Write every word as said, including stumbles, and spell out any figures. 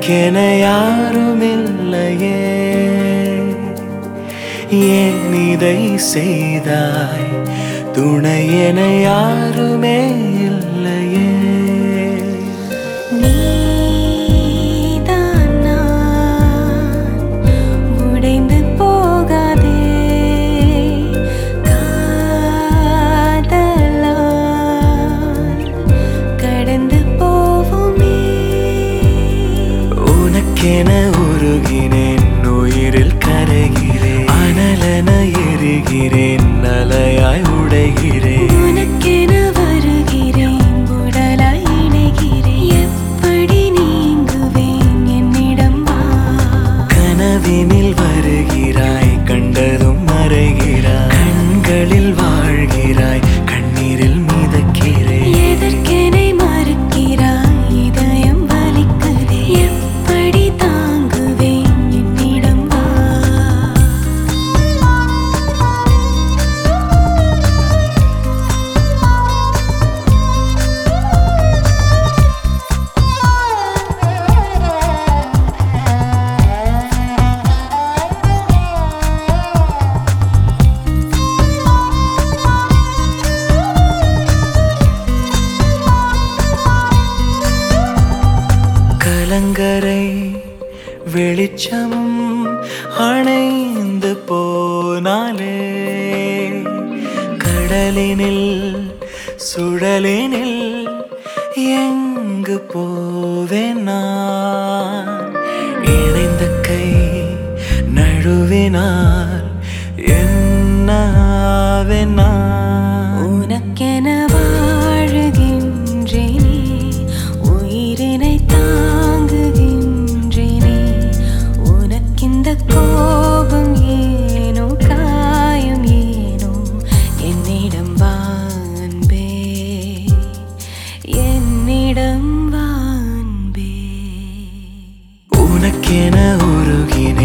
உனக்கென யாருமில்லையே, ஏன் இதை செய்தாய்? துணை என யாருமே இல்லையே. நீதான் நான் உடைந்து போகாதே, காதலால் கடந்து போவோமே. உனக்கென உருகினேன், உயிரில் கரைகிறேன், அனலென எரிகிறேன், அலையாய் உடைகிறேன். உனக்கென வருகிறேன், உடலாய் இணைகிறேன், எப்படி நீங்குவேன்? என்னிடம் வா. கனவினில் வருகிறாய், கண்டதும் மறைகிறாய், கண்களில் வாழ்கிறாய், கண்ணீரில் மிதக்கிறேன். எதற்கெனை மறுக்கிறாய்? இதயம் வலிக்குதே, எப்படி தாங்குவேன்? என்னிடம் வா. கலங்கரை வெளிச்சமும் அணைந்து போனாலே, கடலினில் சுழலினில் எங்கு போவேன் நான்? இணைந்த கை நழுவினால் என்னாவேன் நான்? உனக்கென வாழுகின்றேனே, உயிரினை தாங்குகின்றேனே. உனக்கிந்த கோபம் ஏனோ, காயம் ஏனோ? என்னிடம் வா அன்பே, என்னிடம் வா அன்பே. உனக்கென உருகினேன்,